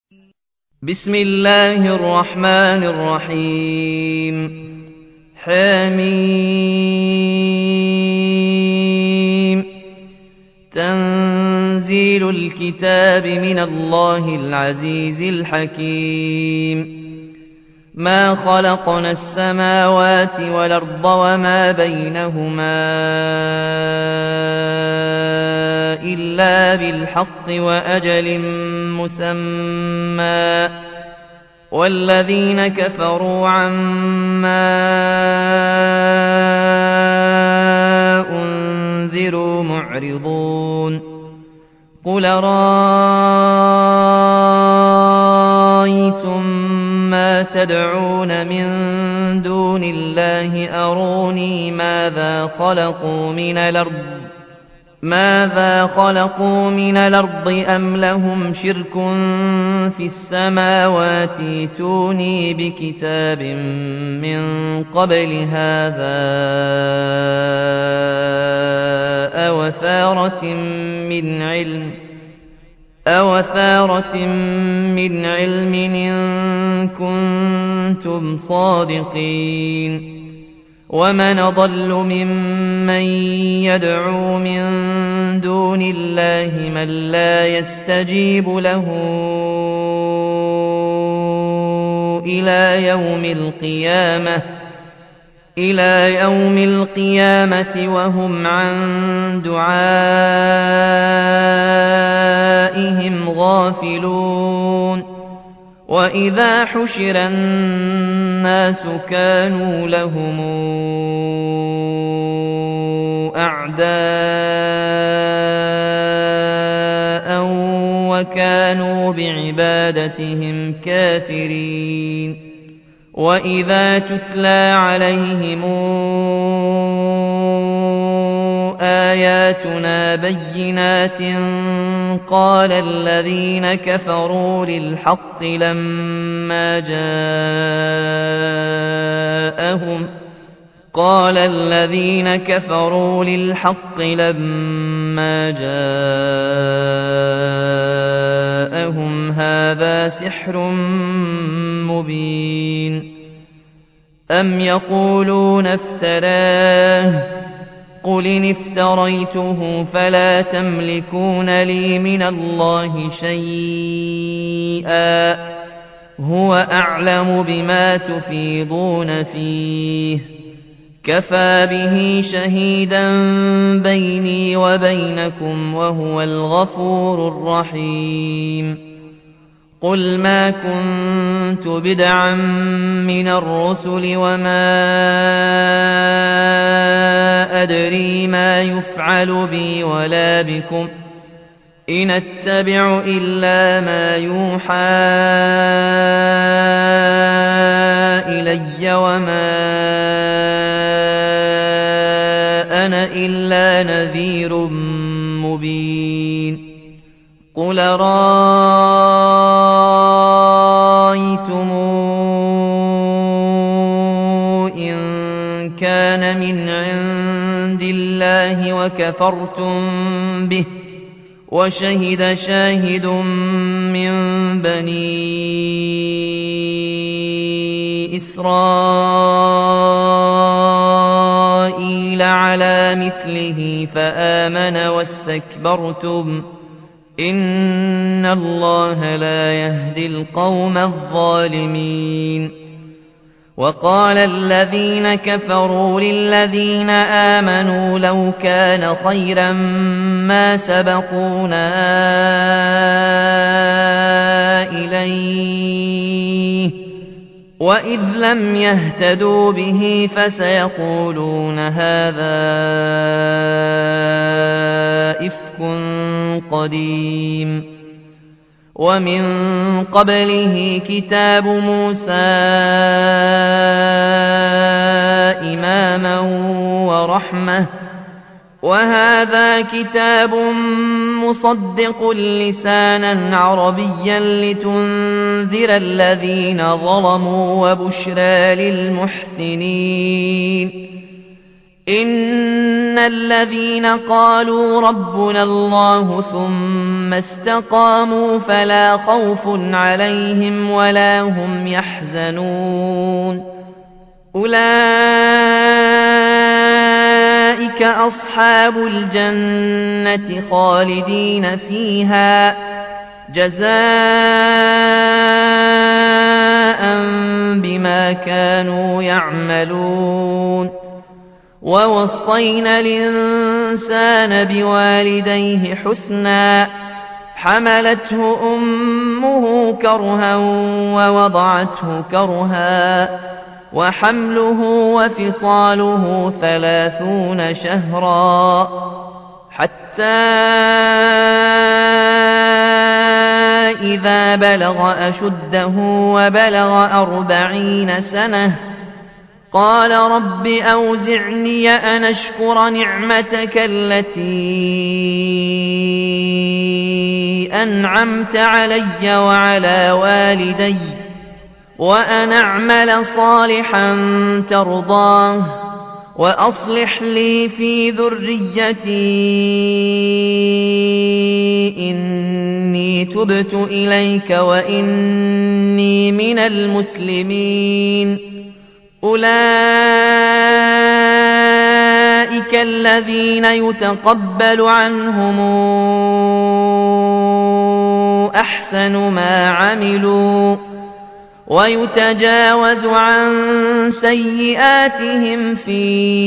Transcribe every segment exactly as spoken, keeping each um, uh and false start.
بسم الله الرحمن الرحيم حميم تنزيل الكتاب من الله العزيز الحكيم ما خلقنا السماوات والأرض وما بينهما إلا بالحق وأجل مسمى والذين كفروا عما أنذروا معرضون قل رأيتم ما تدعون من دون الله أروني ماذا خلقوا من الأرض ماذا خلقوا من الأرض أم لهم شرك في السماوات ائتوني بكتاب من قبل هذا أو أثارة من علم أو أثارة من علم إن كنتم صادقين ومن أضل ممن يدعو من دون الله من لا يستجيب له إلى يوم القيامة إلى يوم القيامة وهم عن دعائهم غافلون وإذا حشر الناس كانوا لهم أعداء وكانوا بعبادتهم كافرين وإذا تتلى عليهم آياتنا بينات قال الذين كفروا للحق لما جاءهم قال الذين كفروا للحق لما جاءهم هذا سحر مبين أم يقولون افتراه قل إن افتريته فلا تملكون لي من الله شيئا هو أعلم بما تفيضون فيه كفى به شهيدا بيني وبينكم وهو الغفور الرحيم قل ما كنت بدعا من الرسل وما أدري ما يفعل بي ولا بكم إن أتبع إلا ما يوحى إلي وما أنا إلا نذير مبين قل رأيتم إن كان من عند الله وكفرتم به وشهد شاهد من بني إسرائيل على مثله فآمن واستكبرتم إن الله لا يهدي القوم الظالمين وقال الذين كفروا للذين آمنوا لو كان خيرا ما سبقونا إليه وإذ لم يهتدوا به فسيقولون هذا إفك قديم ومن قبله كتاب موسى إماما ورحمة وهذا كتاب مصدق لسانا عربيا لتنذر الذين ظلموا وبشرى للمحسنين إن الذين قالوا ربنا الله ثم استقاموا فلا خوف عليهم ولا هم يحزنون أولئك أصحاب الجنة خالدين فيها جزاء بما كانوا يعملون ووصينا الإنسان بوالديه حسنا حملته أمه كرها ووضعته كرها وحمله وفصاله ثلاثون شهرا حتى إذا بلغ أشده وبلغ أربعين سنة قال رب أوزعني أن أشكر نعمتك التي أنعمت علي وعلى والدي وأن أعمل صالحا ترضاه وأصلح لي في ذريتي إني تبت إليك وإني من المسلمين أولئك الذين يتقبل عنهم أحسن ما عملوا ويتجاوز عن سيئاتهم في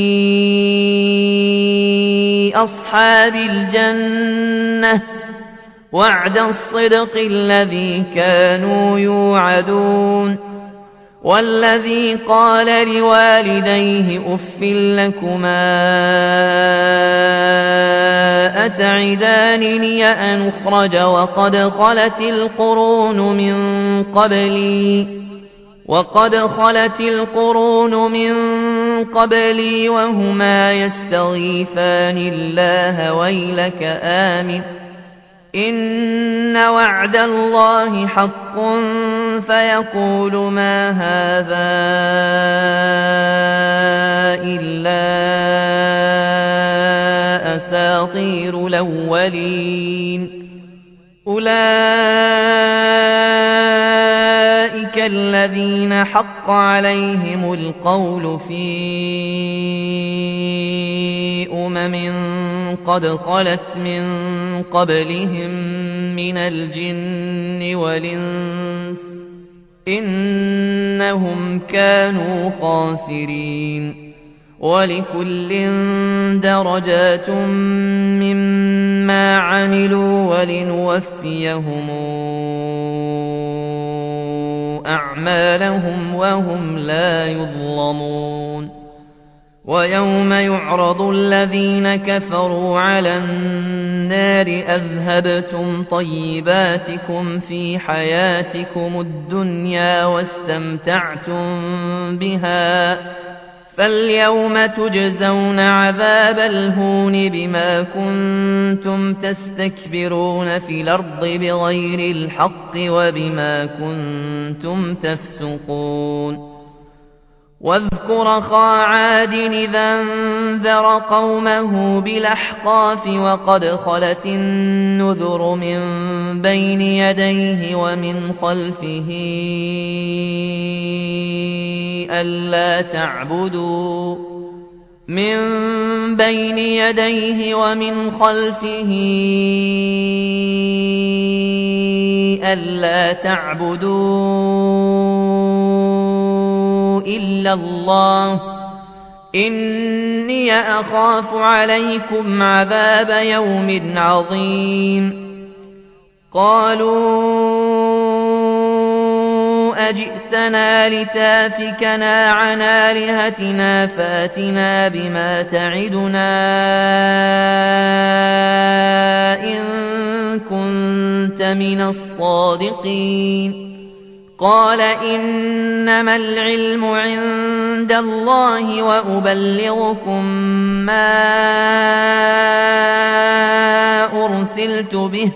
أصحاب الجنة وعد الصدق الذي كانوا يوعدون والذي قال لوالديه أف لكما أتعدانني أن أخرج وقد خلت القرون من قبلي وقد خلت القرون من قبلي وهما يستغيثان الله ويلك آمن إن وعد الله حق فيقول ما هذا إلا أساطير الأولين أولئك الذين حق عليهم القول في أمم قد خلت من قبلهم من الجن والإنس إنهم كانوا خاسرين ولكل درجات مما عملوا ولنوفيهم أعمالهم وهم لا يظلمون ويوم يعرض الذين كفروا على النار أذهبتم طيباتكم في حياتكم الدنيا واستمتعتم بها فاليوم تجزون عذاب الهون بما كنتم تستكبرون في الأرض بغير الحق وبما كنتم تفسقون واذكر أخا عاد إذا انذر قومه بالأحقاف وقد خلت النذر من بين يديه ومن خلفه ألا تعبدوا من بين يديه ومن خلفه ألا تعبدوا إلا الله إني أخاف عليكم عذاب يوم عظيم قالوا أجئتنا لتافكنا عن آلهتنا فاتنا بما تعدنا إن كنت من الصادقين قال إنما العلم عند الله وأبلغكم ما أرسلت به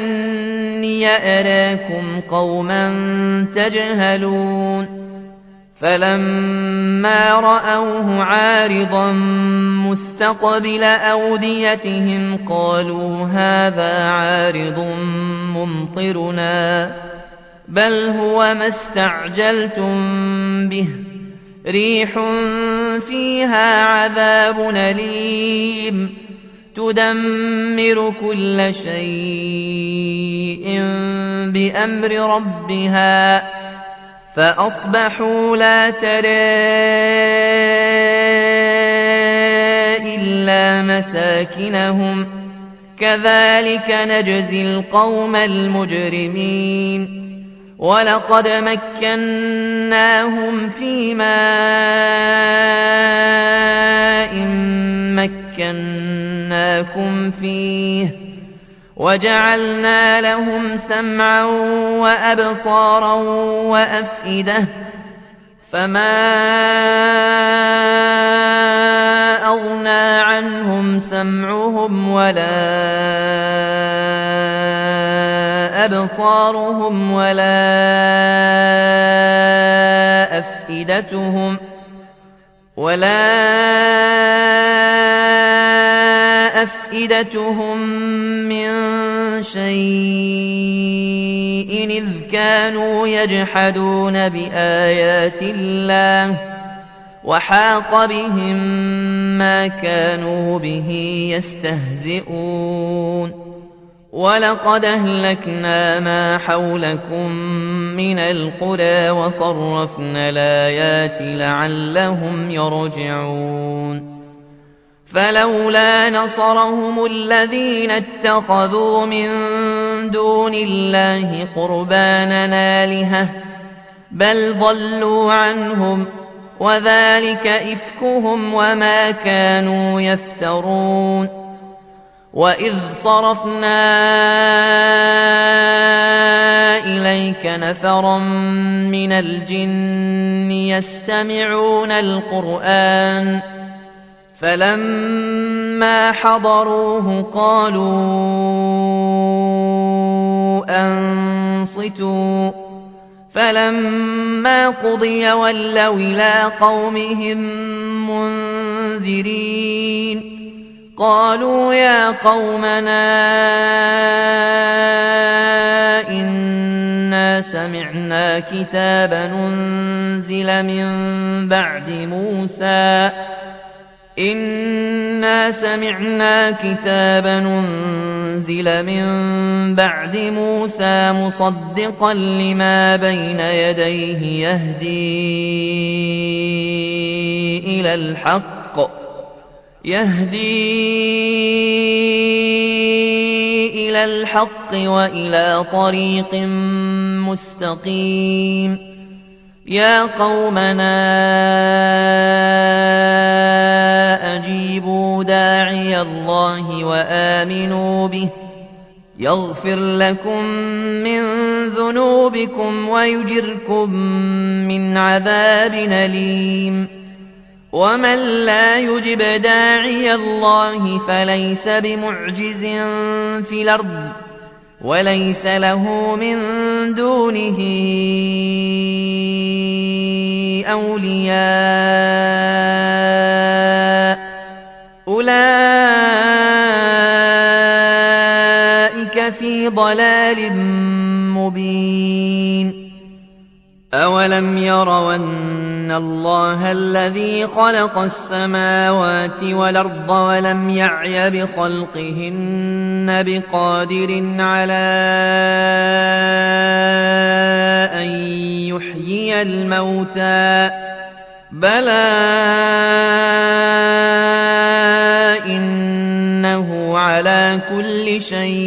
ولكني أراكم قوما تجهلون فلما رأوه عارضا مستقبل أوديتهم قالوا هذا عارض ممطرنا بل هو ما استعجلتم به ريح فيها عذاب أليم تدمر كل شيء بأمر ربها فأصبحوا لا ترى إلا مساكنهم كذلك نجزي القوم المجرمين ولقد مكناهم في ماء مكناكم فيه وجعلنا لهم سمعا وأبصارا وأفئدة فما أغنى عنهم سمعهم ولا أبصارهم ولا أفئدتهم ولا أفئدتهم من شيء إذ كانوا يجحدون بآيات الله وحاق بهم ما كانوا به يستهزئون ولقد أهلكنا ما حولكم من القرى وصرفنا الآيات لعلهم يرجعون فلولا نصرهم الذين اتخذوا من دون الله قربانا آلهة بل ضلوا عنهم وذلك إفكهم وما كانوا يفترون وإذ صرفنا إليك نفرا من الجن يستمعون القرآن فلما حضروه قالوا أنصتوا فلما قضي ولوا إلى قومهم منذرين قالوا يا قومنا إنا سمعنا كتابا أنزل من بعد موسى إنا سمعنا كتابا أنزل من بعد موسى مصدقا لما بين يديه يهدي إلى الحق يهدي إلى الحق وإلى طريق مستقيم يا قومنا أجيبوا داعي الله وآمنوا به يغفر لكم من ذنوبكم ويجركم من عذاب أليم ومن لا يجب داعي الله فليس بمعجز في الأرض وليس له من دونه أولياء أولئك في ضلال مبين أولم يروا أن الله الذي خلق السماوات والأرض ولم يعي بخلقهن بقادر على أن يحيي الموتى بلى إنه على كل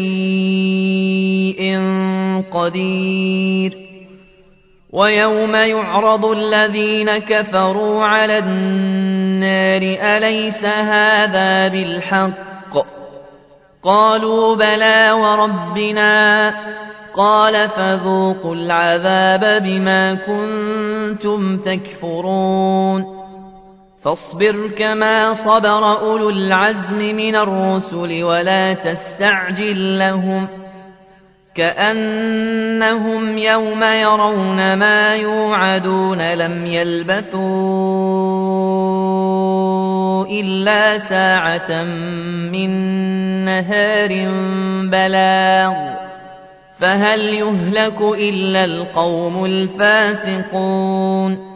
شيء قدير ويوم يعرض الذين كفروا على النار أليس هذا بالحق قالوا بلى وربنا قال فذوقوا العذاب بما كنتم تكفرون فاصبر كما صبر أولو العزم من الرسل ولا تستعجل لهم كأنهم يوم يرون ما يوعدون لم يلبثوا إلا ساعة من نهار بلاغ فهل يهلك إلا القوم الفاسقون